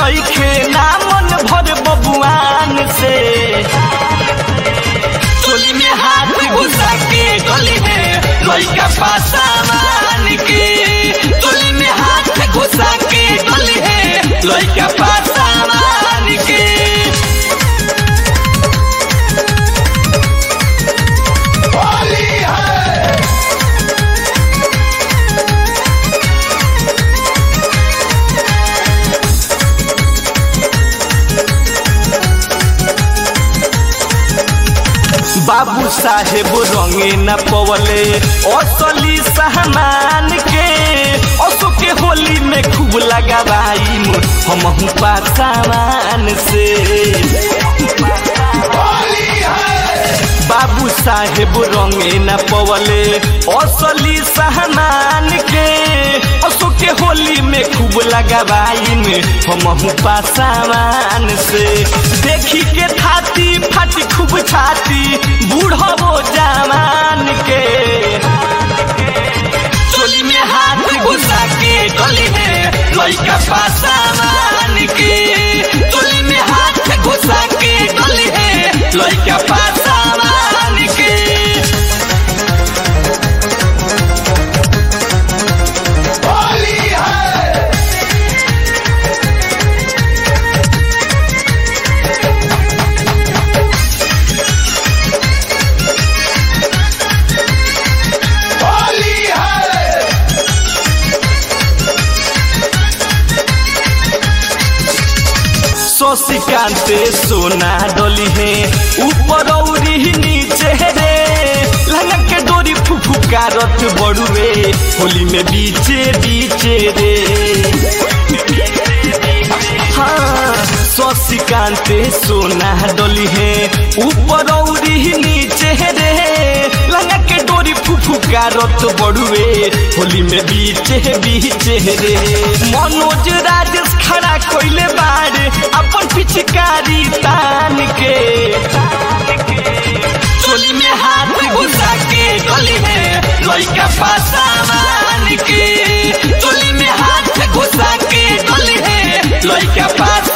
नइखे ना मन भर बबुआन से। चोली में हाथ घुसा के गली में लइका पासावान के। चोली में हाथ घुसा के गली में लइका पासावान के। बाबू साहेब रंगे न पवले असली सामान के। असो के होली में खूब लगावाई हम पासावान से। बाबू साहेब रंगे न पवले असली सामान के। असो के होली में खूब लगावाई हम पासावान से। देखी के थाती फाटी खूब छाती बूढ़ो जवान के। चोली में हाथ घुसा के गली में लइका पासावान के। चोली में हाथ घुसा के गली में लइका पासावान के। शशिकांत सोना डोली है ऊपर औरी नीचे रे। लंगा के डोरी फुफुकारत बड़ुए होली में बीचे बीचे रे। हाँ शशिकांत सोना डोली है ऊपर औरी नीचे रे। लंगा के डोरी फुफुकारत बड़ुए होली में बीचे बीचे रे। मनोज राजेश खड़ा कोइले बाड़े अपन पिचकारी तान के। चोली में हाथ घुसा के गली में लइका पासावान के। चोली में हाथ घुसा के गली में लइका पास